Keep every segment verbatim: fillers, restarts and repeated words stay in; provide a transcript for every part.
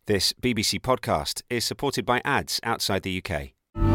This B B C podcast is supported by ads outside the U K.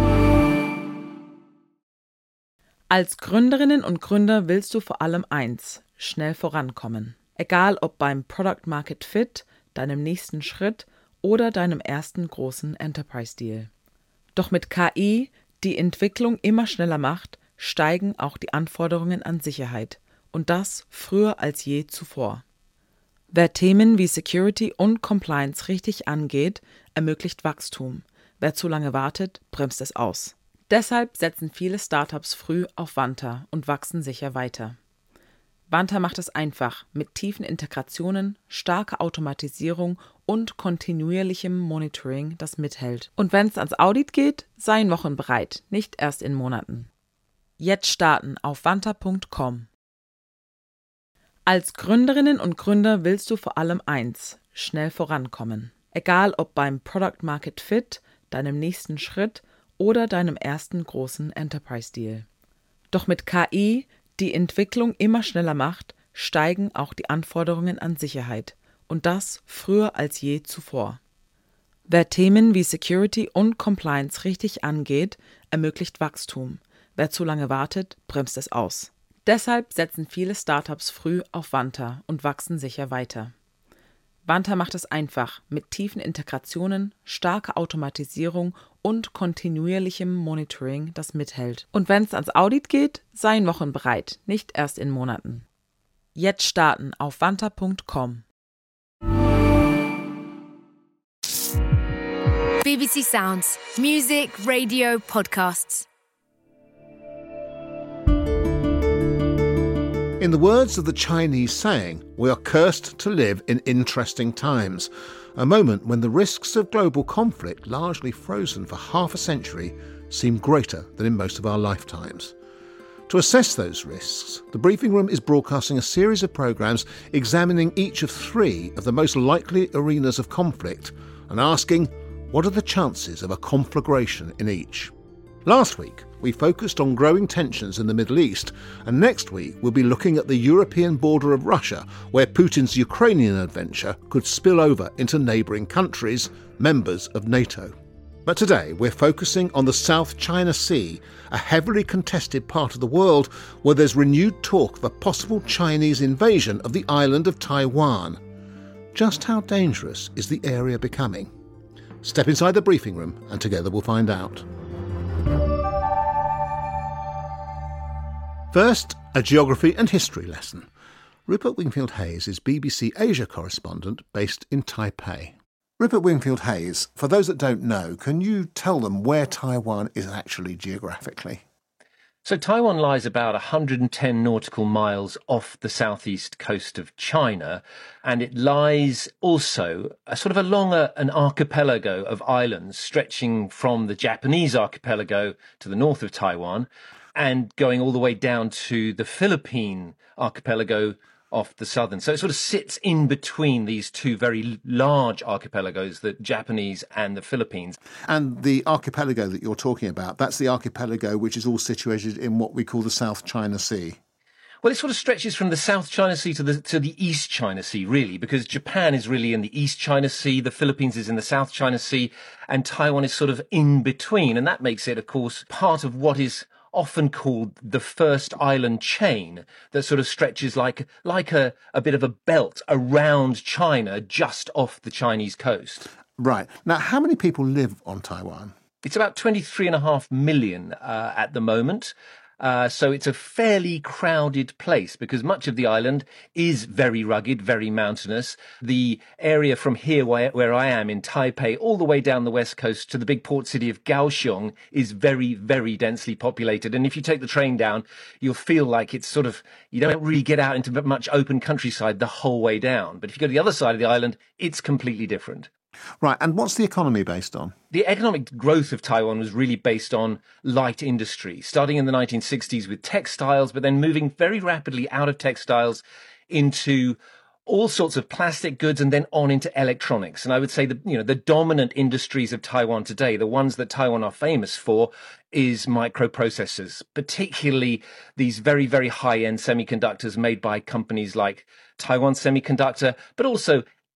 Als Gründerinnen und Gründer willst du vor allem eins: schnell vorankommen. Egal ob beim Product Market Fit, deinem nächsten Schritt oder deinem ersten großen Enterprise-Deal. Doch mit K I, die Entwicklung immer schneller macht, steigen auch die Anforderungen an Sicherheit. Und das früher als je zuvor. Wer Themen wie Security und Compliance richtig angeht, ermöglicht Wachstum. Wer zu lange wartet, bremst es aus. Deshalb setzen viele Startups früh auf Vanta und wachsen sicher weiter. Vanta macht es einfach mit tiefen Integrationen, starker Automatisierung und kontinuierlichem Monitoring, das mithält. Und wenn es ans Audit geht, seien Wochen bereit, nicht erst in Monaten. Jetzt starten auf vanta punkt com. Als Gründerinnen und Gründer willst du vor allem eins: schnell vorankommen. Egal ob beim Product Market Fit, deinem nächsten Schritt oder deinem ersten großen Enterprise-Deal. Doch mit K I, die Entwicklung immer schneller macht, steigen auch die Anforderungen an Sicherheit. Und das früher als je zuvor. Wer Themen wie Security und Compliance richtig angeht, ermöglicht Wachstum. Wer zu lange wartet, bremst es aus. Deshalb setzen viele Startups früh auf Vanta und wachsen sicher weiter. Vanta macht es einfach mit tiefen Integrationen, starker Automatisierung und kontinuierlichem Monitoring, das mithält. Und wenn es ans Audit geht, seien Wochen bereit, nicht erst in Monaten. Jetzt starten auf vanta punkt com. B B C Sounds. Music, radio, podcasts. In the words of the Chinese saying, we are cursed to live in interesting times, a moment when the risks of global conflict, largely frozen for half a century, seem greater than in most of our lifetimes. To assess those risks, the Briefing Room is broadcasting a series of programmes examining each of three of the most likely arenas of conflict and asking, what are the chances of a conflagration in each? Last week, we focused on growing tensions in the Middle East, and next week we'll be looking at the European border of Russia, where Putin's Ukrainian adventure could spill over into neighbouring countries, members of NATO. But today we're focusing on the South China Sea, a heavily contested part of the world where there's renewed talk of a possible Chinese invasion of the island of Taiwan. Just how dangerous is the area becoming? Step inside the briefing room and together we'll find out. First, a geography and history lesson. Rupert Wingfield-Hayes is B B C Asia correspondent based in Taipei. Rupert Wingfield-Hayes, for those that don't know, can you tell them where Taiwan is actually geographically? So Taiwan lies about one hundred ten nautical miles off the southeast coast of China, and it lies also a sort of along a, an archipelago of islands stretching from the Japanese archipelago to the north of Taiwan and going all the way down to the Philippine archipelago off the southern. So it sort of sits in between these two very large archipelagos, the Japanese and the Philippines. And the archipelago that you're talking about, that's the archipelago which is all situated in what we call the South China Sea. Well, it sort of stretches from the South China Sea to the to the East China Sea, really, because Japan is really in the East China Sea, the Philippines is in the South China Sea, and Taiwan is sort of in between. And that makes it, of course, part of what is often called the first island chain that sort of stretches like like a, a bit of a belt around China just off the Chinese coast. Right. Now, how many people live on Taiwan? It's about twenty-three and a half million uh, at the moment. Uh, so it's a fairly crowded place because much of the island is very rugged, very mountainous. The area from here where, where I am in Taipei all the way down the west coast to the big port city of Kaohsiung is very, very densely populated. And if you take the train down, you'll feel like it's sort of, you don't really get out into much open countryside the whole way down. But if you go to the other side of the island, it's completely different. Right, and what's the economy based on? The economic growth of Taiwan was really based on light industry, starting in the nineteen sixties with textiles, but then moving very rapidly out of textiles into all sorts of plastic goods and then on into electronics. And I would say the, you know, the dominant industries of Taiwan today, the ones that Taiwan are famous for, is microprocessors, particularly these very, very high-end semiconductors made by companies like Taiwan Semiconductor, but also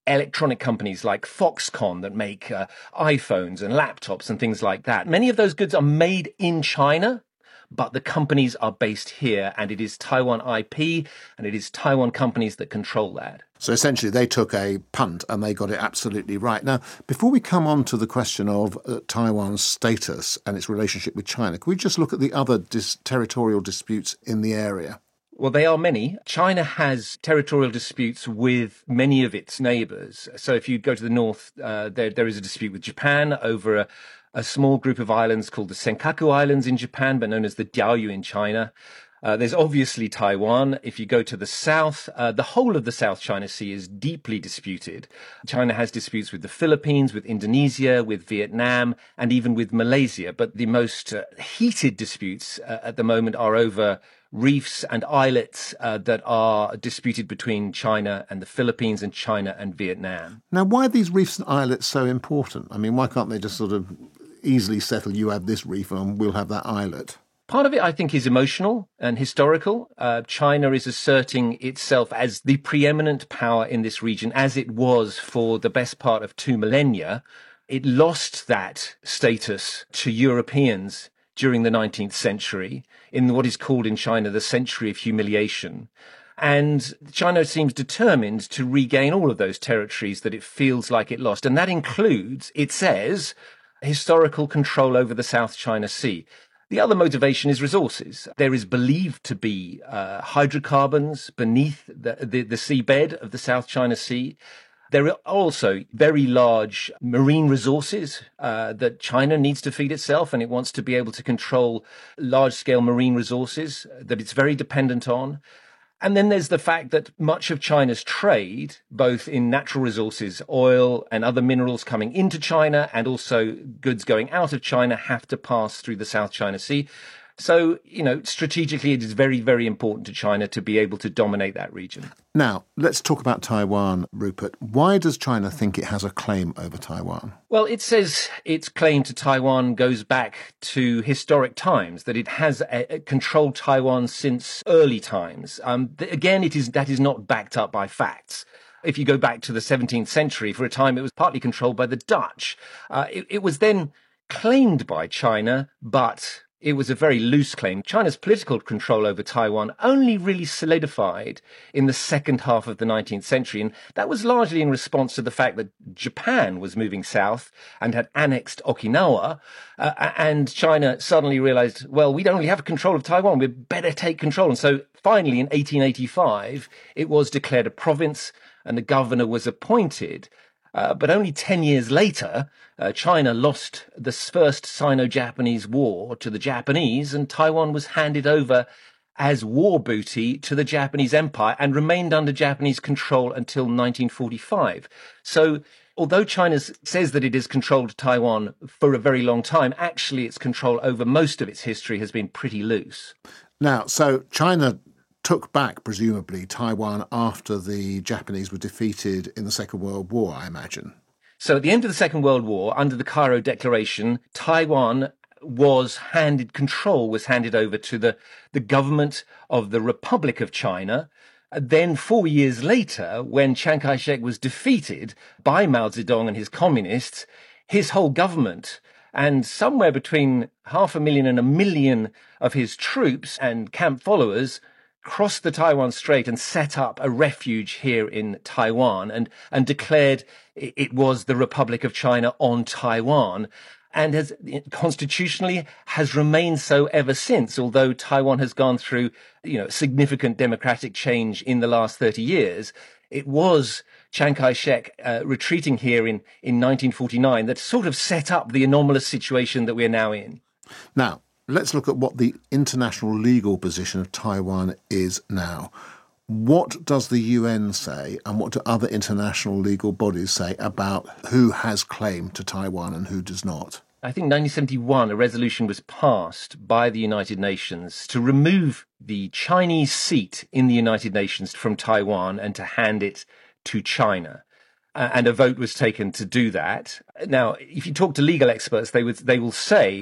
electronic companies like Foxconn that make uh, iPhones and laptops and things like that. Many of those goods are made in China, but the companies are based here, and it is Taiwan I P and it is Taiwan companies that control that. So essentially they took a punt and they got it absolutely right. Now, before we come on to the question of uh, Taiwan's status and its relationship with China, can we just look at the other dis- territorial disputes in the area? Well, they are many. China has territorial disputes with many of its neighbours. So if you go to the north, uh, there there is a dispute with Japan over a a small group of islands called the Senkaku Islands in Japan, but known as the Diaoyu in China. Uh, there's obviously Taiwan. If you go to the south, uh, the whole of the South China Sea is deeply disputed. China has disputes with the Philippines, with Indonesia, with Vietnam, and even with Malaysia. But the most uh, heated disputes uh, at the moment are over reefs and islets uh, that are disputed between China and the Philippines and China and Vietnam. Now, why are these reefs and islets so important? I mean, why can't they just sort of easily settle, you have this reef and we'll have that islet? Part of it, I think, is emotional and historical. Uh, China is asserting itself as the preeminent power in this region, as it was for the best part of two millennia. It lost that status to Europeans during the nineteenth century in what is called in China the century of humiliation. And China seems determined to regain all of those territories that it feels like it lost. And that includes, it says, historical control over the South China Sea. The other motivation is resources. There is believed to be uh, hydrocarbons beneath the, the, the seabed of the South China Sea. There are also very large marine resources uh, that China needs to feed itself, and it wants to be able to control large-scale marine resources that it's very dependent on. And then there's the fact that much of China's trade, both in natural resources, oil and other minerals coming into China, and also goods going out of China, have to pass through the South China Sea. So, you know, strategically, it is very, very important to China to be able to dominate that region. Now, let's talk about Taiwan, Rupert. Why does China think it has a claim over Taiwan? Well, it says its claim to Taiwan goes back to historic times, that it has a, a controlled Taiwan since early times. Um, th- again, it is that is not backed up by facts. If you go back to the seventeenth century, for a time it was partly controlled by the Dutch. Uh, it, it was then claimed by China, but it was a very loose claim. China's political control over Taiwan only really solidified in the second half of the nineteenth century, and that was largely in response to the fact that Japan was moving south and had annexed Okinawa, uh, and China suddenly realized, well, we don't really have control of Taiwan, we better take control. And so finally, in eighteen eighty-five, it was declared a province and the governor was appointed. Uh, but only ten years later, uh, China lost the first Sino-Japanese war to the Japanese, and Taiwan was handed over as war booty to the Japanese Empire and remained under Japanese control until nineteen forty-five. So although China says that it has controlled Taiwan for a very long time, actually its control over most of its history has been pretty loose. Now, so China took back, presumably, Taiwan after the Japanese were defeated in the Second World War, I imagine. So at the end of the Second World War, under the Cairo Declaration, Taiwan was handed, control was handed over to the, the government of the Republic of China. Then four years later, when Chiang Kai-shek was defeated by Mao Zedong and his communists, his whole government and somewhere between half a million and a million of his troops and camp followers crossed the Taiwan Strait and set up a refuge here in Taiwan and, and declared it was the Republic of China on Taiwan, and has constitutionally has remained so ever since, although Taiwan has gone through, you know, significant democratic change in the last thirty years. It was Chiang Kai-shek uh, retreating here in, in nineteen forty-nine that sort of set up the anomalous situation that we're now in. Now, let's look at what the international legal position of Taiwan is now. What does the U N say, and what do other international legal bodies say about who has claim to Taiwan and who does not? I think nineteen seventy-one, a resolution was passed by the United Nations to remove the Chinese seat in the United Nations from Taiwan and to hand it to China. Uh, and a vote was taken to do that. Now, if you talk to legal experts, they would they will say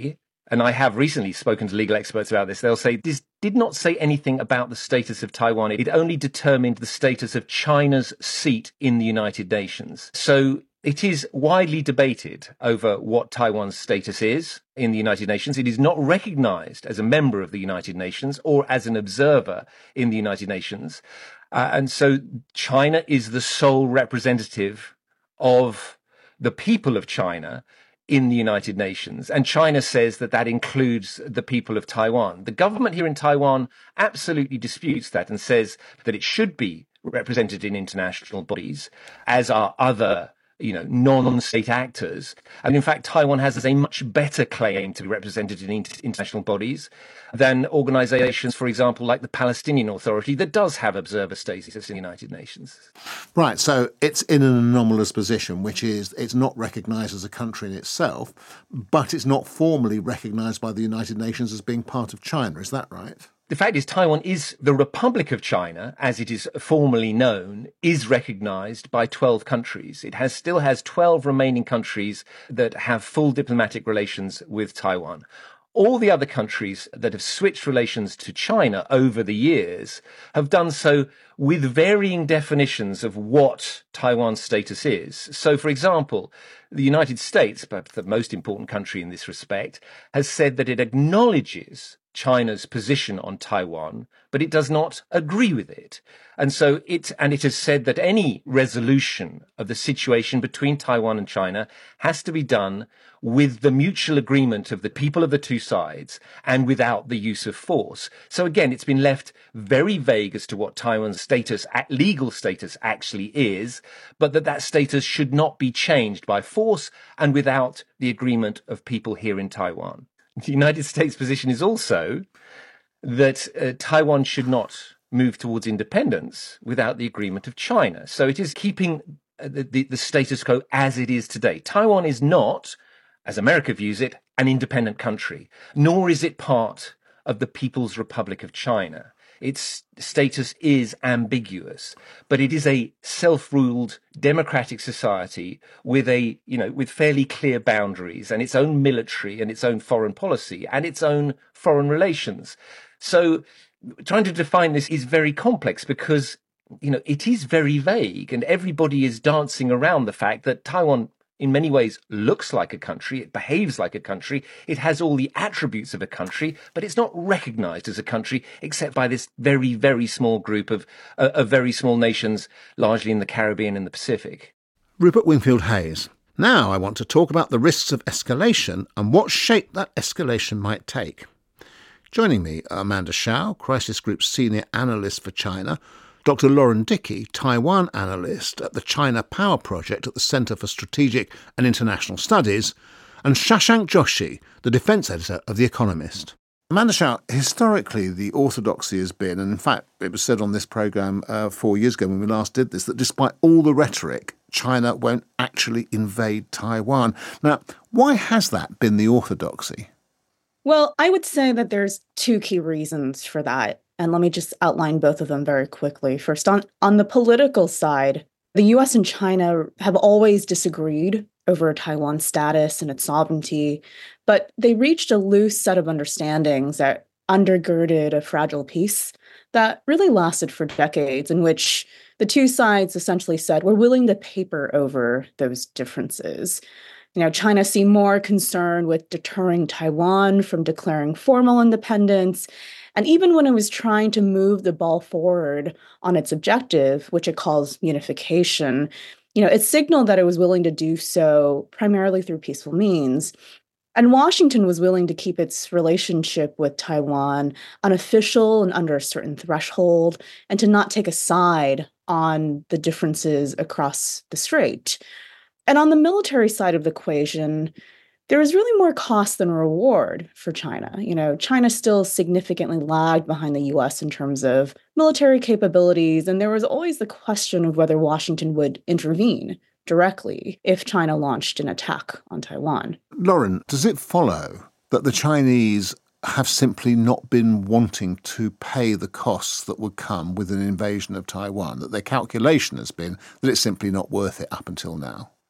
and I have recently spoken to legal experts about this, they'll say this did not say anything about the status of Taiwan. It only determined the status of China's seat in the United Nations. So it is widely debated over what Taiwan's status is in the United Nations. It is not recognized as a member of the United Nations or as an observer in the United Nations. Uh, and so China is the sole representative of the people of China in the United Nations. And China says that that includes the people of Taiwan. The government here in Taiwan absolutely disputes that and says that it should be represented in international bodies, as are other you know, non-state actors. And in fact, Taiwan has a much better claim to be represented in inter- international bodies than organizations, for example, like the Palestinian Authority, that does have observer status in the United Nations. Right, so it's in an anomalous position, which is it's not recognised as a country in itself, but it's not formally recognised by the United Nations as being part of China. Is that right? The fact is, Taiwan is the Republic of China, as it is formally known, is recognized by twelve countries. It has still has twelve remaining countries that have full diplomatic relations with Taiwan. All the other countries that have switched relations to China over the years have done so with varying definitions of what Taiwan's status is. So, for example, the United States, perhaps the most important country in this respect, has said that it acknowledges China's position on Taiwan, but it does not agree with it. And so it, and it has said that any resolution of the situation between Taiwan and China has to be done with the mutual agreement of the people of the two sides and without the use of force. So again, it's been left very vague as to what Taiwan's status, legal status actually is, but that that status should not be changed by force and without the agreement of people here in Taiwan. The United States' position is also that uh, Taiwan should not move towards independence without the agreement of China. So it is keeping the, the, the status quo as it is today. Taiwan is not, as America views it, an independent country, nor is it part of the People's Republic of China. Its status is ambiguous, but it is a self-ruled democratic society with a, you know, with fairly clear boundaries and its own military and its own foreign policy and its own foreign relations. So trying to define this is very complex because, you know, it is very vague and everybody is dancing around the fact that Taiwan in many ways looks like a country, it behaves like a country, it has all the attributes of a country, but it's not recognized as a country except by this very, very small group of, uh, of very small nations, largely in the Caribbean and the Pacific. Rupert Wingfield-Hayes. Now I want to talk about the risks of escalation and what shape that escalation might take. Joining me are Amanda Shao, Crisis Group's Senior Analyst for China, Doctor Lauren Dickey, Taiwan Analyst at the China Power Project at the Centre for Strategic and International Studies, and Shashank Joshi, the Defence Editor of The Economist. Amanda Shao, historically the orthodoxy has been, and in fact it was said on this programme uh, four years ago when we last did this, that despite all the rhetoric, China won't actually invade Taiwan. Now, why has that been the orthodoxy? Well, I would say that there's two key reasons for that. And let me just outline both of them very quickly. First, on, on the political side, the U S and China have always disagreed over Taiwan's status and its sovereignty, but they reached a loose set of understandings that undergirded a fragile peace that really lasted for decades, in which the two sides essentially said, we're willing to paper over those differences. You know, China seemed more concerned with deterring Taiwan from declaring formal independence. And even when it was trying to move the ball forward on its objective, which it calls unification, you know, it signaled that it was willing to do so primarily through peaceful means. And Washington was willing to keep its relationship with Taiwan unofficial and under a certain threshold, and to not take a side on the differences across the strait. And on the military side of the equation, there was really more cost than reward for China. You know, China still significantly lagged behind the U S in terms of military capabilities, and there was always the question of whether Washington would intervene directly if China launched an attack on Taiwan. Lauren, does it follow that the Chinese have simply not been wanting to pay the costs that would come with an invasion of Taiwan, that their calculation has been that it's simply not worth it up until now?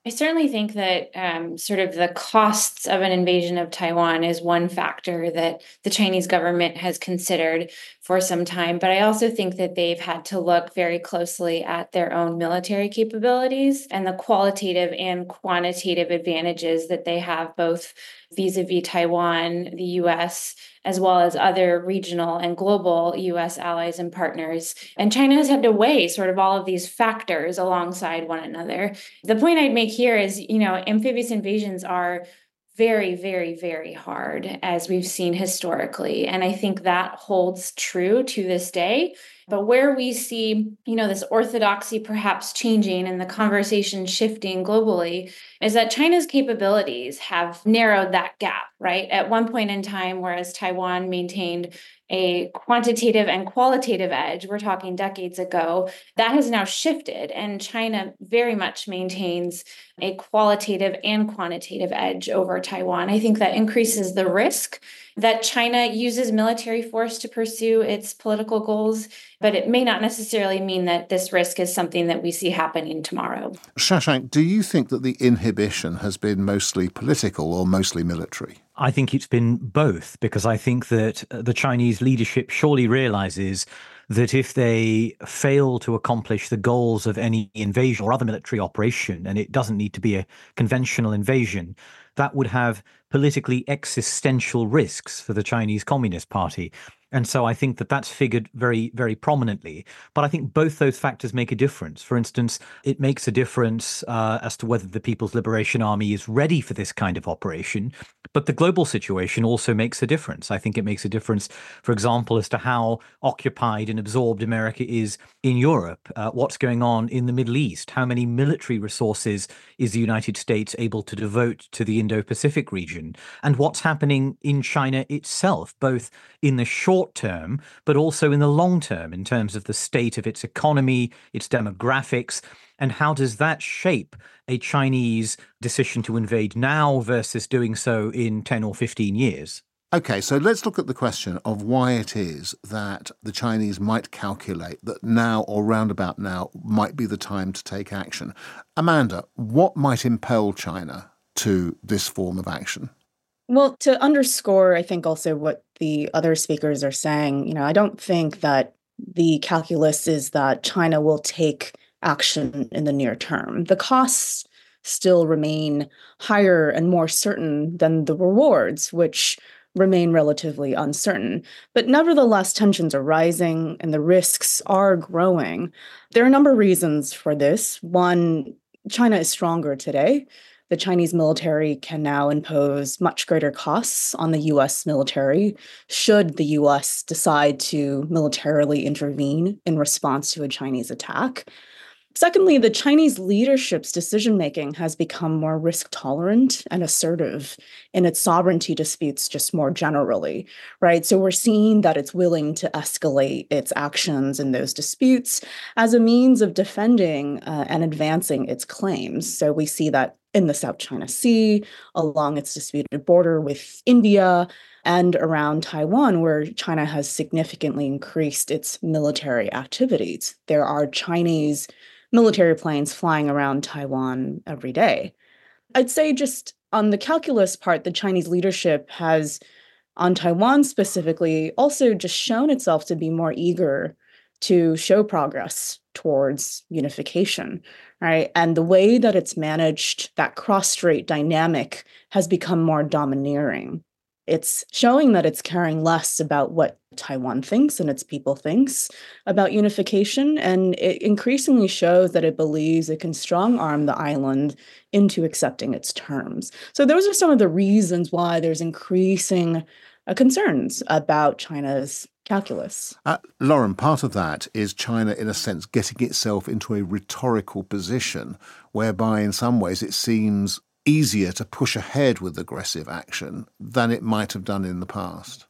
I certainly think that um, sort of the costs of an invasion of Taiwan is one factor that the Chinese government has considered for some time. But I also think that they've had to look very closely at their own military capabilities and the qualitative and quantitative advantages that they have both vis-a-vis Taiwan, the U S, as well as other regional and global U S allies and partners. And China has had to weigh sort of all of these factors alongside one another. The point I'd make here is, you know, amphibious invasions are very, very, very hard, as we've seen historically. And I think that holds true to this day. But where we see, you know, this orthodoxy perhaps changing and the conversation shifting globally is that China's capabilities have narrowed that gap, right? At one point in time, whereas Taiwan maintained a quantitative and qualitative edge, we're talking decades ago, that has now shifted. And China very much maintains a qualitative and quantitative edge over Taiwan. I think that increases the risk that China uses military force to pursue its political goals, but it may not necessarily mean that this risk is something that we see happening tomorrow. Shashank, do you think that the inhibition has been mostly political or mostly military? I think it's been both, because I think that the Chinese leadership surely realizes that if they fail to accomplish the goals of any invasion or other military operation, and it doesn't need to be a conventional invasion, that would have politically existential risks for the Chinese Communist Party. And so I think that that's figured very, very prominently. But I think both those factors make a difference. For instance, it makes a difference uh, as to whether the People's Liberation Army is ready for this kind of operation. But the global situation also makes a difference. I think it makes a difference, for example, as to how occupied and absorbed America is in Europe, uh, what's going on in the Middle East, how many military resources is the United States able to devote to the Indo-Pacific region, and what's happening in China itself, both in the short term, but also in the long term, in terms of the state of its economy, its demographics, and how does that shape a Chinese decision to invade now versus doing so in ten or fifteen years? OK, so let's look at the question of why it is that the Chinese might calculate that now or roundabout now might be the time to take action. Amanda, what might impel China to this form of action? Well, to underscore, I think also what the other speakers are saying, you know, I don't think that the calculus is that China will take action in the near term. The costs still remain higher and more certain than the rewards, which remain relatively uncertain. But nevertheless, tensions are rising and the risks are growing. There are a number of reasons for this. One, China is stronger today. The Chinese military can now impose much greater costs on the U S military should the U S decide to militarily intervene in response to a Chinese attack. Secondly, the Chinese leadership's decision-making has become more risk-tolerant and assertive in its sovereignty disputes just more generally, right? So we're seeing that it's willing to escalate its actions in those disputes as a means of defending uh, and advancing its claims. So we see that in the South China Sea, along its disputed border with India, and around Taiwan, where China has significantly increased its military activities. There are Chinese military planes flying around Taiwan every day. I'd say just on the calculus part, the Chinese leadership has, on Taiwan specifically, also just shown itself to be more eager to show progress towards unification, right? And the way that it's managed that cross-strait dynamic has become more domineering. It's showing that it's caring less about what Taiwan thinks and its people thinks about unification, and it increasingly shows that it believes it can strong-arm the island into accepting its terms. So those are some of the reasons why there's increasing uh, concerns about China's calculus. Uh, Lauren, part of that is China, in a sense, getting itself into a rhetorical position whereby, in some ways, it seems easier to push ahead with aggressive action than it might have done in the past.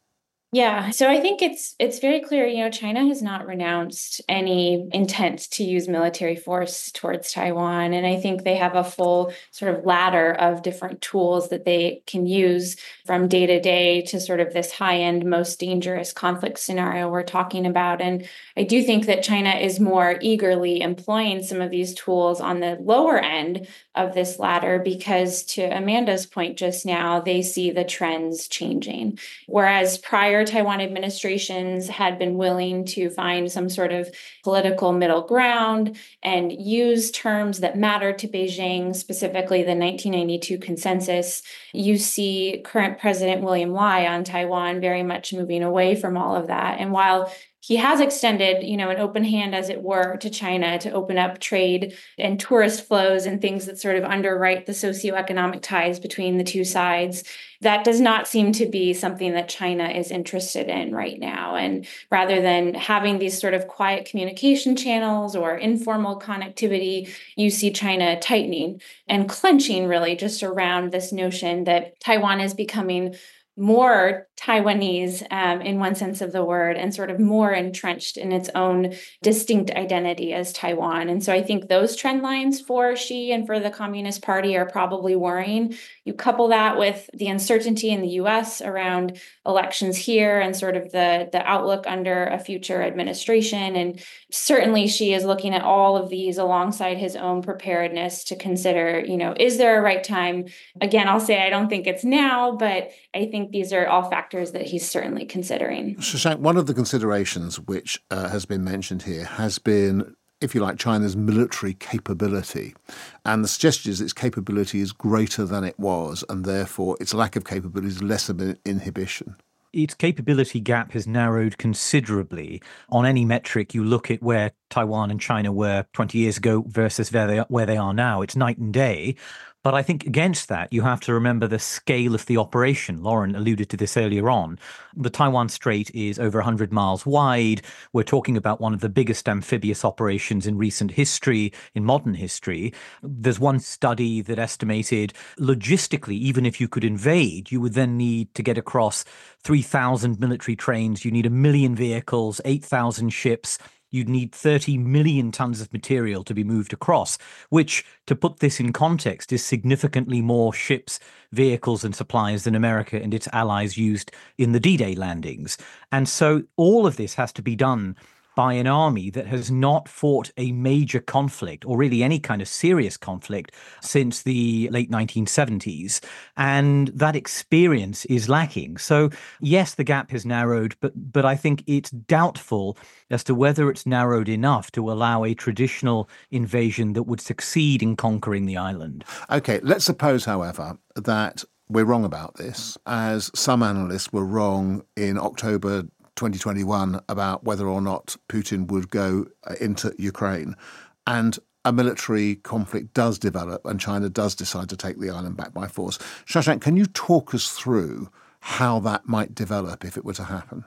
Yeah, so I think it's it's very clear, you know, China has not renounced any intent to use military force towards Taiwan. And I think they have a full sort of ladder of different tools that they can use from day to day to sort of this high-end, most dangerous conflict scenario we're talking about. And I do think that China is more eagerly employing some of these tools on the lower end of this ladder because, to Amanda's point just now, they see the trends changing. Whereas prior Taiwan administrations had been willing to find some sort of political middle ground and use terms that matter to Beijing, specifically the nineteen ninety-two consensus. You see current President William Lai on Taiwan very much moving away from all of that. And while he has extended, you know, an open hand, as it were, to China to open up trade and tourist flows and things that sort of underwrite the socioeconomic ties between the two sides. That does not seem to be something that China is interested in right now. And rather than having these sort of quiet communication channels or informal connectivity, you see China tightening and clenching really just around this notion that Taiwan is becoming more Taiwanese um, in one sense of the word and sort of more entrenched in its own distinct identity as Taiwan. And so I think those trend lines for Xi and for the Communist Party are probably worrying. You couple that with the uncertainty in the U S around elections here and sort of the, the outlook under a future administration. And certainly Xi is looking at all of these alongside his own preparedness to consider, you know, is there a right time? Again, I'll say I don't think it's now, but I think these are all factors that he's certainly considering. Shashank, one of the considerations which uh, has been mentioned here has been, if you like, China's military capability. And the suggestion is its capability is greater than it was, and therefore its lack of capability is less of an inhibition. Its capability gap has narrowed considerably. On any metric you look at where Taiwan and China were twenty years ago versus where they are, where they are now, it's night and day. But I think against that, you have to remember the scale of the operation. Lauren alluded to this earlier on. The Taiwan Strait is over one hundred miles wide. We're talking about one of the biggest amphibious operations in recent history, in modern history. There's one study that estimated logistically, even if you could invade, you would then need to get across three thousand military trains. You need a million vehicles, eight thousand ships. You'd need thirty million tons of material to be moved across, which, to put this in context, is significantly more ships, vehicles and supplies than America and its allies used in the D-Day landings. And so all of this has to be done by an army that has not fought a major conflict, or really any kind of serious conflict, since the late nineteen seventies. And that experience is lacking. So yes, the gap has narrowed, but but I think it's doubtful as to whether it's narrowed enough to allow a traditional invasion that would succeed in conquering the island. OK, let's suppose, however, that we're wrong about this, as some analysts were wrong in October twenty twenty-one about whether or not Putin would go into Ukraine, and a military conflict does develop and China does decide to take the island back by force. Shashank, can you talk us through how that might develop if it were to happen?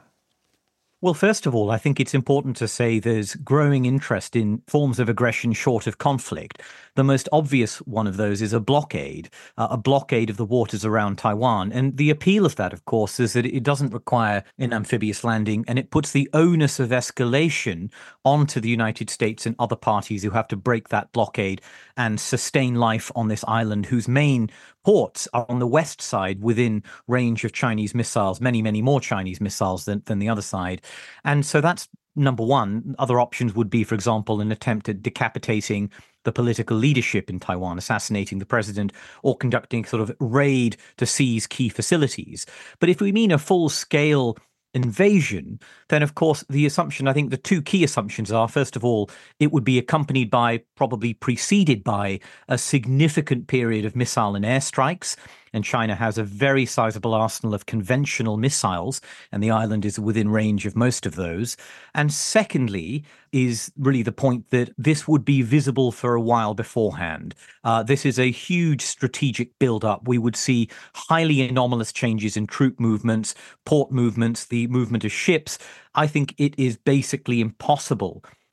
Well, first of all, I think it's important to say there's growing interest in forms of aggression short of conflict. The most obvious one of those is a blockade, uh, a blockade of the waters around Taiwan. And the appeal of that, of course, is that it doesn't require an amphibious landing, and it puts the onus of escalation onto the United States and other parties who have to break that blockade and sustain life on this island, whose main ports are on the west side within range of Chinese missiles, many, many more Chinese missiles than, than the other side. And so that's number one. Other options would be, for example, an attempt at decapitating the political leadership in Taiwan, assassinating the president, or conducting sort of raid to seize key facilities. But if we mean a full-scale invasion, then of course the assumption, I think the two key assumptions are, first of all, it would be accompanied by, probably preceded by, a significant period of missile and airstrikes. And China has a very sizable arsenal of conventional missiles, and the island is within range of most of those. And secondly is really the point that this would be visible for a while beforehand. Uh, this is a huge strategic build-up. We would see highly anomalous changes in troop movements, port movements, the movement of ships. I think it is basically impossible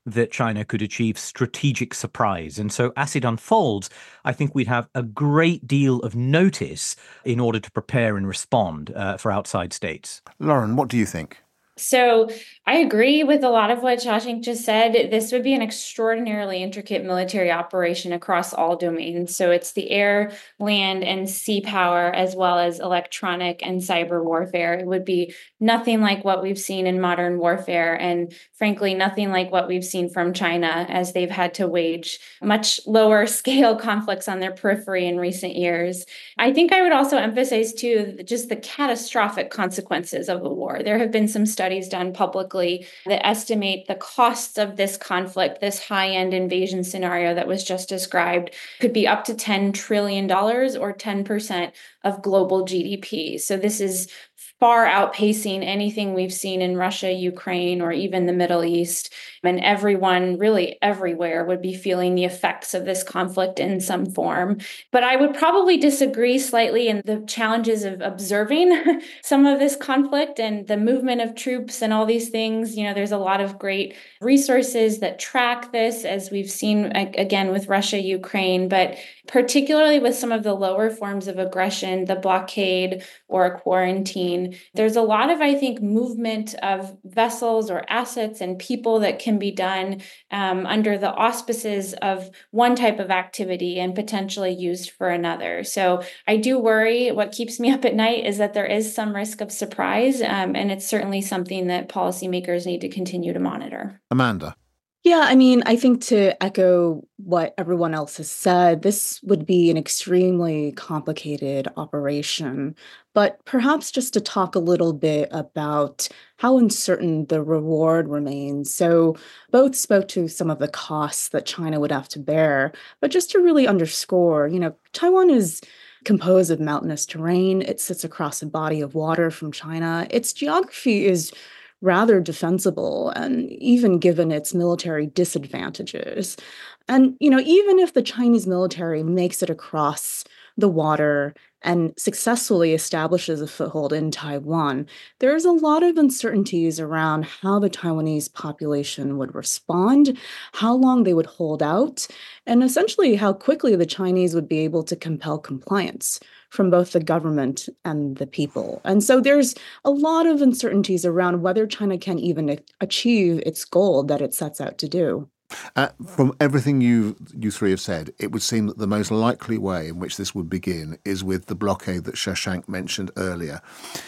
that China could achieve strategic surprise. And so as it unfolds, I think we'd have a great deal of notice in order to prepare and respond uh, for outside states. Lauren, what do you think? So I agree with a lot of what Shashank just said. This would be an extraordinarily intricate military operation across all domains. So it's the air, land, and sea power, as well as electronic and cyber warfare. It would be nothing like what we've seen in modern warfare, and frankly, nothing like what we've seen from China, as they've had to wage much lower scale conflicts on their periphery in recent years. I think I would also emphasize, too, just the catastrophic consequences of the war. There have been some studies Studies done publicly that estimate the costs of this conflict, this high-end invasion scenario that was just described, could be up to ten trillion dollars or ten percent of global G D P. So this is far outpacing anything we've seen in Russia, Ukraine, or even the Middle East. And everyone, really everywhere, would be feeling the effects of this conflict in some form. But I would probably disagree slightly in the challenges of observing some of this conflict and the movement of troops and all these things. You know, there's a lot of great resources that track this, as we've seen again with Russia, Ukraine, but particularly with some of the lower forms of aggression, the blockade or a quarantine. There's a lot of, I think, movement of vessels or assets and people that can be done um, under the auspices of one type of activity and potentially used for another. So I do worry. What keeps me up at night is that there is some risk of surprise, um, and it's certainly something that policymakers need to continue to monitor. Amanda. Yeah, I mean, I think to echo what everyone else has said, this would be an extremely complicated operation. But perhaps just to talk a little bit about how uncertain the reward remains. So both spoke to some of the costs that China would have to bear, but just to really underscore, you know, Taiwan is composed of mountainous terrain. It sits across a body of water from China. Its geography is rather defensible, and even given its military disadvantages. And, you know, even if the Chinese military makes it across the water and successfully establishes a foothold in Taiwan, there's a lot of uncertainties around how the Taiwanese population would respond, how long they would hold out, and essentially how quickly the Chinese would be able to compel compliance from both the government and the people. And so there's a lot of uncertainties around whether China can even achieve its goal that it sets out to do. Uh, from everything you you three have said, it would seem that the most likely way in which this would begin is with the blockade that Shashank mentioned earlier.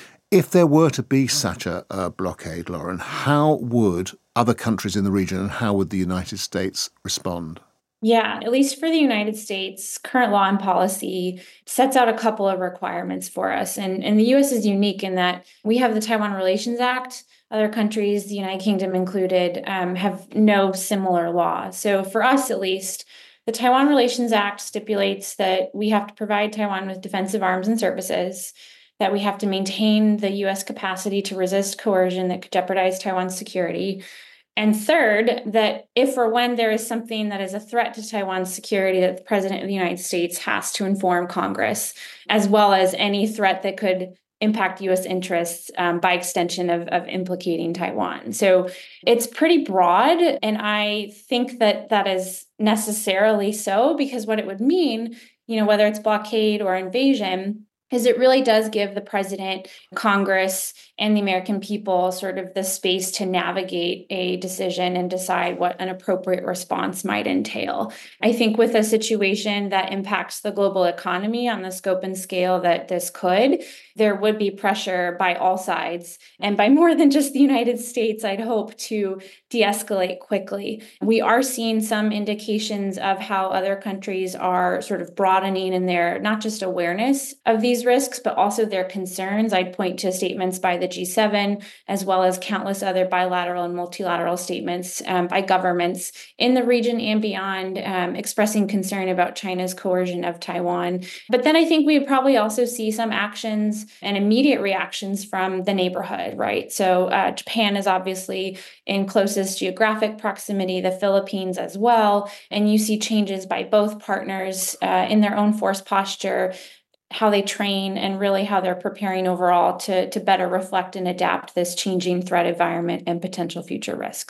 If there were to be such a, a blockade, Lauren, how would other countries in the region and how would the United States respond? Yeah, at least for the United States, current law and policy sets out a couple of requirements for us. And, and the U S is unique in that we have the Taiwan Relations Act. Other countries, the United Kingdom included, um, have no similar law. So for us, at least, the Taiwan Relations Act stipulates that we have to provide Taiwan with defensive arms and services, that we have to maintain the U S capacity to resist coercion that could jeopardize Taiwan's security. And third, that if or when there is something that is a threat to Taiwan's security, that the President of the United States has to inform Congress, as well as any threat that could impact U S interests um, by extension of, of implicating Taiwan. So it's pretty broad, and I think that that is necessarily so, because what it would mean, you know, whether it's blockade or invasion, is it really does give the president, Congress, and the American people sort of the space to navigate a decision and decide what an appropriate response might entail. I think with a situation that impacts the global economy on the scope and scale that this could, there would be pressure by all sides, and by more than just the United States, I'd hope, to de-escalate quickly. We are seeing some indications of how other countries are sort of broadening in their not just awareness of these risks, but also their concerns. I'd point to statements by the G seven, as well as countless other bilateral and multilateral statements um, by governments in the region and beyond, um, expressing concern about China's coercion of Taiwan. But then I think we would probably also see some actions and immediate reactions from the neighborhood, right? So uh, Japan is obviously in closest geographic proximity, the Philippines as well. And you see changes by both partners uh, in their own force posture, how they train, and really how they're preparing overall to, to better reflect and adapt this changing threat environment and potential future risks.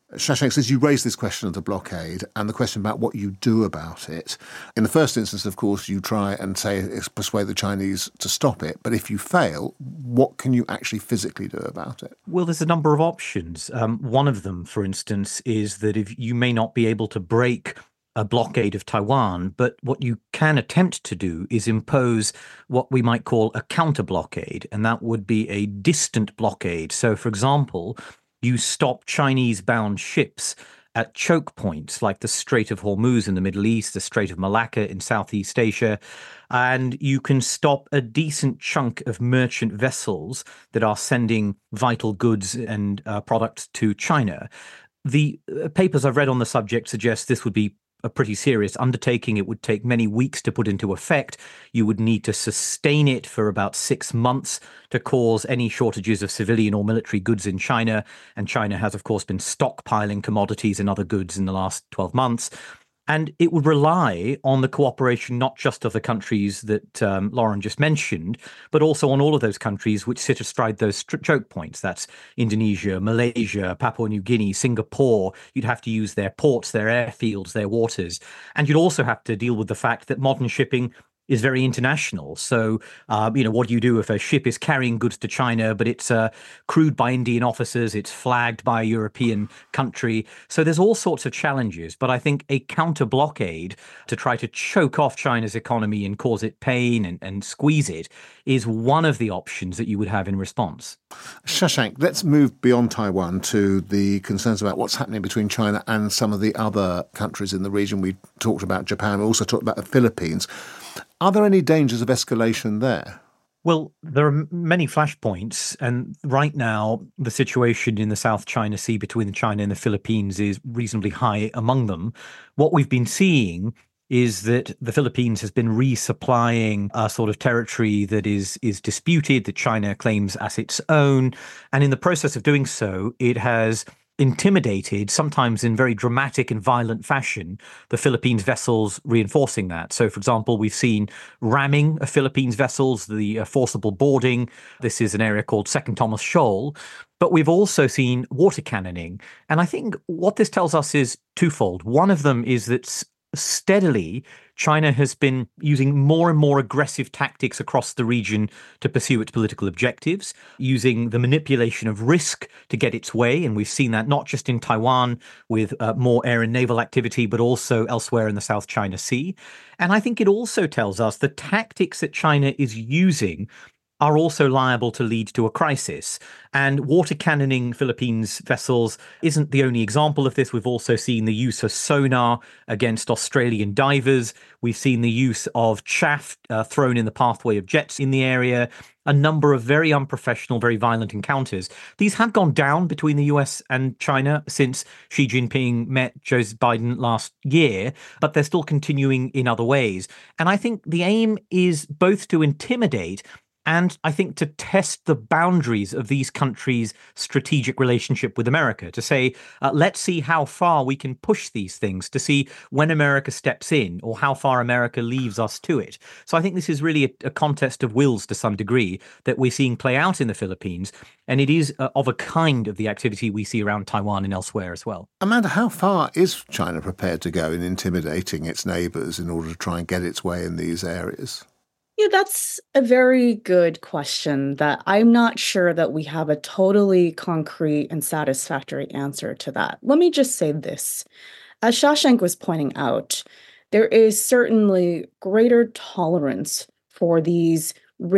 Shashank, says you raised this question of the blockade and the question about what you do about it. In the first instance, of course, you try and say persuade the Chinese to stop it. But if you fail, what can you actually physically do about it? Well, there's a number of options. Um, one of them, for instance, is that if you may not be able to break a blockade of Taiwan, but what you can attempt to do is impose what we might call a counter blockade, and that would be a distant blockade. So, for example, you stop Chinese-bound ships at choke points like the Strait of Hormuz in the Middle East, the Strait of Malacca in Southeast Asia, and you can stop a decent chunk of merchant vessels that are sending vital goods and uh, products to China. The uh, papers I've read on the subject suggest this would be a pretty serious undertaking. It would take many weeks to put into effect. You would need to sustain it for about six months to cause any shortages of civilian or military goods in China. And China has, of course, been stockpiling commodities and other goods in the last twelve months. And it would rely on the cooperation not just of the countries that um, Lauren just mentioned, but also on all of those countries which sit astride those st- choke points. That's Indonesia, Malaysia, Papua New Guinea, Singapore. You'd have to use their ports, their airfields, their waters. And you'd also have to deal with the fact that modern shipping is very international. So, uh, you know, what do you do if a ship is carrying goods to China, but it's uh, crewed by Indian officers, it's flagged by a European country? So there's all sorts of challenges. But I think a counter blockade to try to choke off China's economy and cause it pain and, and squeeze it is one of the options that you would have in response. Shashank, let's move beyond Taiwan to the concerns about what's happening between China and some of the other countries in the region. We talked about Japan, we also talked about the Philippines. Are there any dangers of escalation there? Well, there are many flashpoints, and right now the situation in the South China Sea between China and the Philippines is reasonably high among them. What we've been seeing is that the Philippines has been resupplying a sort of territory that is is disputed, that China claims as its own. And in the process of doing so, it has intimidated, sometimes in very dramatic and violent fashion, the Philippines vessels, reinforcing that. So, for example, we've seen ramming of Philippines vessels, the uh, forcible boarding. This is an area called Second Thomas Shoal. But we've also seen water cannoning. And I think what this tells us is twofold. One of them is that steadily, China has been using more and more aggressive tactics across the region to pursue its political objectives, using the manipulation of risk to get its way. And we've seen that not just in Taiwan with uh, more air and naval activity, but also elsewhere in the South China Sea. And I think it also tells us the tactics that China is using are also liable to lead to a crisis. And water cannoning Philippines vessels isn't the only example of this. We've also seen the use of sonar against Australian divers. We've seen the use of chaff uh, thrown in the pathway of jets in the area. A number of very unprofessional, very violent encounters. These have gone down between the U S and China since Xi Jinping met Joe Biden last year, but they're still continuing in other ways. And I think the aim is both to intimidate and I think to test the boundaries of these countries' strategic relationship with America, to say, uh, let's see how far we can push these things, to see when America steps in or how far America leaves us to it. So I think this is really a, a contest of wills to some degree that we're seeing play out in the Philippines. And it is uh, of a kind of the activity we see around Taiwan and elsewhere as well. Amanda, how far is China prepared to go in intimidating its neighbours in order to try and get its way in these areas? Yeah, that's a very good question that I'm not sure that we have a totally concrete and satisfactory answer to that. Let me just say this. As Shashank was pointing out, there is certainly greater tolerance for these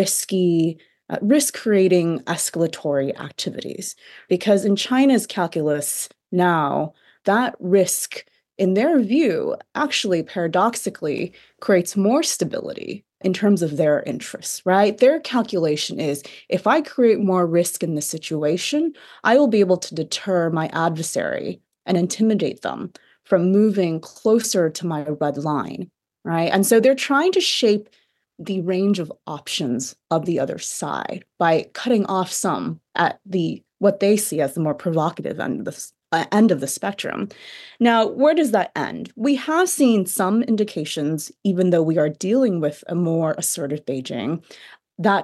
risky, uh, risk-creating escalatory activities. Because in China's calculus now, that risk, in their view, actually paradoxically creates more stability in terms of their interests, right? Their calculation is, if I create more risk in the situation, I will be able to deter my adversary and intimidate them from moving closer to my red line, right? And so they're trying to shape the range of options of the other side by cutting off some at the what they see as the more provocative end of the uh, end of the spectrum. Now, where does that end? We have seen some indications, even though we are dealing with a more assertive Beijing, that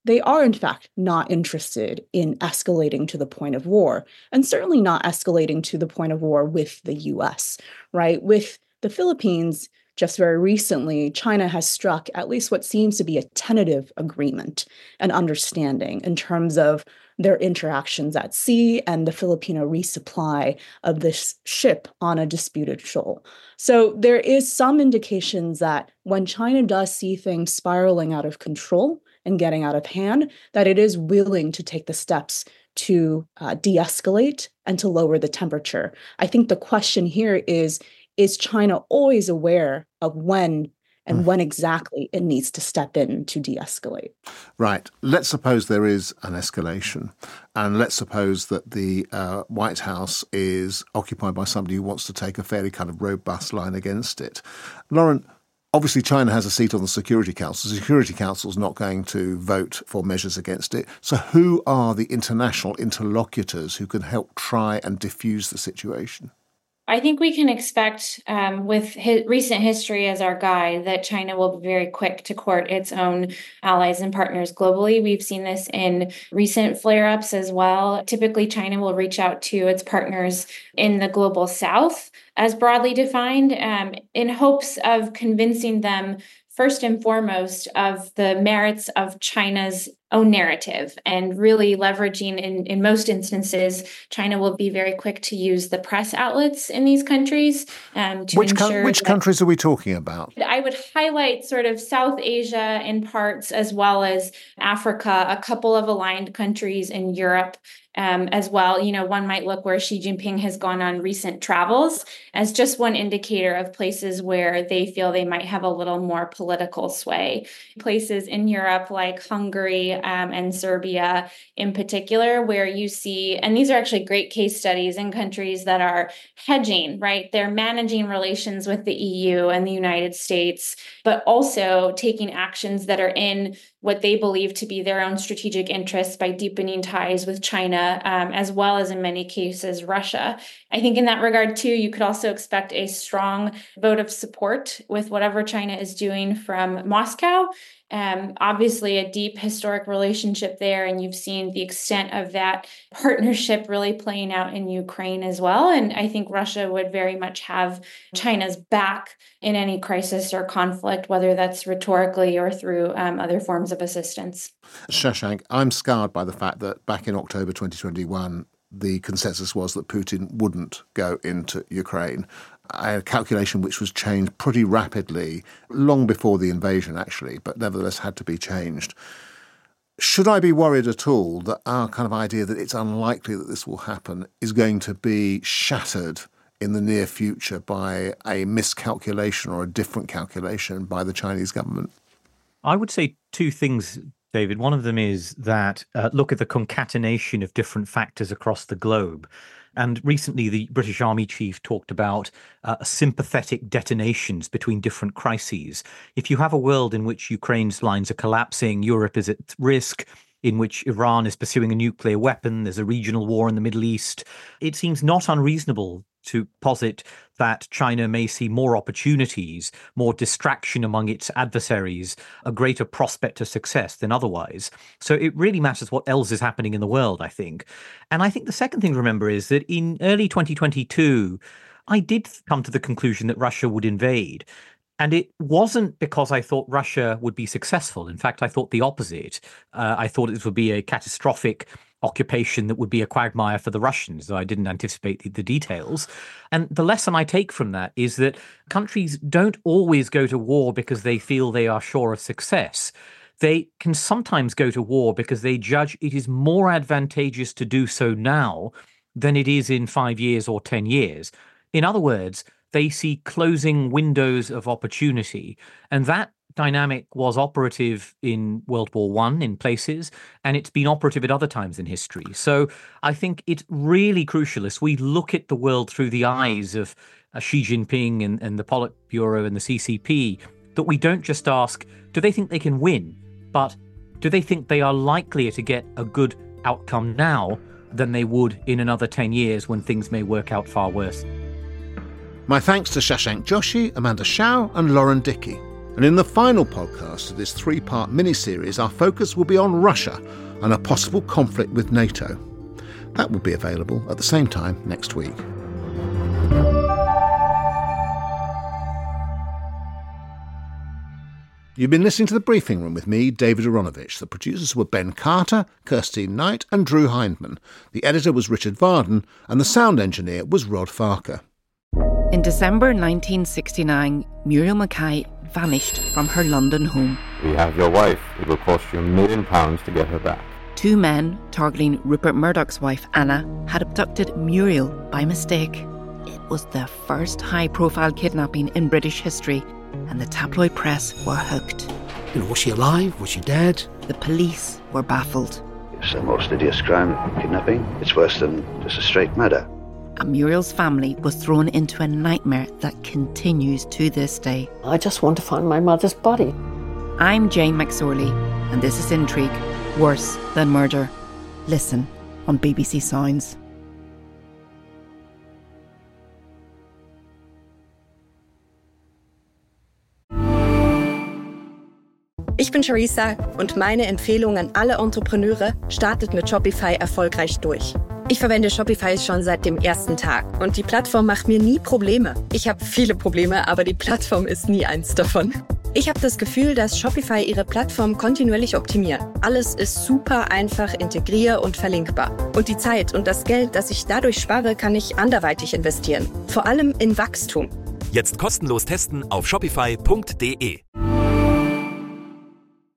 they are, in fact, not interested in escalating to the point of war, and certainly not escalating to the point of war with the U S, right? With the Philippines, just very recently, China has struck at least what seems to be a tentative agreement and understanding in terms of their interactions at sea and the Filipino resupply of this ship on a disputed shoal. So there is some indications that when China does see things spiraling out of control and getting out of hand, that it is willing to take the steps to uh, de-escalate and to lower the temperature. I think the question here is, is China always aware of when and when exactly it needs to step in to de-escalate? Right. Let's suppose there is an escalation, and let's suppose that the uh, White House is occupied by somebody who wants to take a fairly kind of robust line against it. Lauren, obviously China has a seat on the Security Council. The Security Council is not going to vote for measures against it. So who are the international interlocutors who can help try and diffuse the situation? I think we can expect, um, with hi- recent history as our guide, that China will be very quick to court its own allies and partners globally. We've seen this in recent flare-ups as well. Typically, China will reach out to its partners in the global south, as broadly defined, um, in hopes of convincing them, first and foremost, of the merits of China's own narrative, and really leveraging, in, in most instances, China will be very quick to use the press outlets in these countries um, to which ensure com- Which that, countries are we talking about? I would highlight sort of South Asia in parts, as well as Africa, a couple of aligned countries in Europe um, as well. You know, one might look where Xi Jinping has gone on recent travels as just one indicator of places where they feel they might have a little more political sway. Places in Europe like Hungary, Um, and Serbia in particular, where you see, and these are actually great case studies in countries that are hedging, right? They're managing relations with the E U and the United States, but also taking actions that are in what they believe to be their own strategic interests by deepening ties with China, um, as well as in many cases, Russia. I think in that regard, too, you could also expect a strong vote of support with whatever China is doing from Moscow. Um, obviously, a deep historic relationship there, and you've seen the extent of that partnership really playing out in Ukraine as well. And I think Russia would very much have China's back in any crisis or conflict, whether that's rhetorically or through um, other forms of assistance. Shashank, I'm scarred by the fact that back in October twenty twenty-one, the consensus was that Putin wouldn't go into Ukraine. A calculation which was changed pretty rapidly, long before the invasion actually, but nevertheless had to be changed. Should I be worried at all that our kind of idea that it's unlikely that this will happen is going to be shattered in the near future by a miscalculation or a different calculation by the Chinese government? I would say two things, David. One of them is that uh, look at the concatenation of different factors across the globe. And recently, the British Army chief talked about uh, sympathetic detonations between different crises. If you have a world in which Ukraine's lines are collapsing, Europe is at risk, in which Iran is pursuing a nuclear weapon, there's a regional war in the Middle East, it seems not unreasonable to posit that China may see more opportunities, more distraction among its adversaries, a greater prospect of success than otherwise. So it really matters what else is happening in the world, I think. And I think the second thing to remember is that in early twenty twenty-two, I did come to the conclusion that Russia would invade. And it wasn't because I thought Russia would be successful. In fact, I thought the opposite. Uh, I thought it would be a catastrophic occupation that would be a quagmire for the Russians, though I didn't anticipate the, the details. And the lesson I take from that is that countries don't always go to war because they feel they are sure of success. They can sometimes go to war because they judge it is more advantageous to do so now than it is in five years or ten years. In other words, they see closing windows of opportunity, and that dynamic was operative in World War One in places, and it's been operative at other times in history. So I think it's really crucial as we look at the world through the eyes of uh, Xi Jinping and, and the Politburo and the C C P, that we don't just ask, do they think they can win? But do they think they are likelier to get a good outcome now than they would in another ten years when things may work out far worse? My thanks to Shashank Joshi, Amanda Shao and Lauren Dickey. And in the final podcast of this three-part mini-series, our focus will be on Russia and a possible conflict with NATO. That will be available at the same time next week. You've been listening to The Briefing Room with me, David Aronovich. The producers were Ben Carter, Kirstine Knight and Drew Hindman. The editor was Richard Varden and the sound engineer was Rod Farker. In December nineteen sixty-nine, Muriel Mackay vanished from her London home. We have your wife. It will cost you a million pounds to get her back. Two men, targeting Rupert Murdoch's wife Anna, had abducted Muriel by mistake. It was the first high-profile kidnapping in British history, and the tabloid press were hooked. You know, was she alive? Was she dead? The police were baffled. It's the most hideous crime, kidnapping. It's worse than just a straight murder. And Muriel's family was thrown into a nightmare that continues to this day. I just want to find my mother's body. I'm Jane McSorley, and this is Intrigue, Worse Than Murder. Listen on B B C Sounds. Ich bin Charissa und meine Empfehlung an alle Entrepreneure: startet mit Shopify erfolgreich durch. Ich verwende Shopify schon seit dem ersten Tag und die Plattform macht mir nie Probleme. Ich habe viele Probleme, aber die Plattform ist nie eins davon. Ich habe das Gefühl, dass Shopify ihre Plattform kontinuierlich optimiert. Alles ist super einfach integrier- und verlinkbar. Und die Zeit und das Geld, das ich dadurch spare, kann ich anderweitig investieren. Vor allem in Wachstum. Jetzt kostenlos testen auf shopify punkt de.